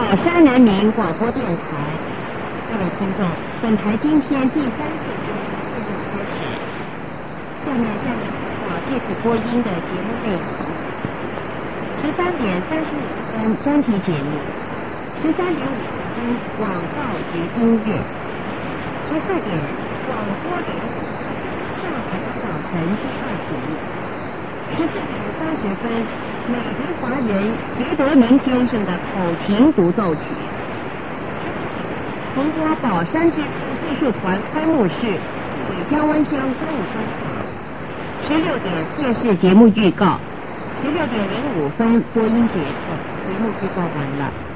宝山人民广播电台，各位听众，本台今天第3次节目现在开始。下面向您播报这次播音的节目内容：13点35分专题节目，13点50分广告与音乐，14点广播联播上海早晨第2集，14点30分。美籍华人徐德明先生的口琴独奏曲，红花宝山之父技术团开幕式，北江湾乡歌舞专场。16点电视节目预告，16点05分播音结束，节目预告完了。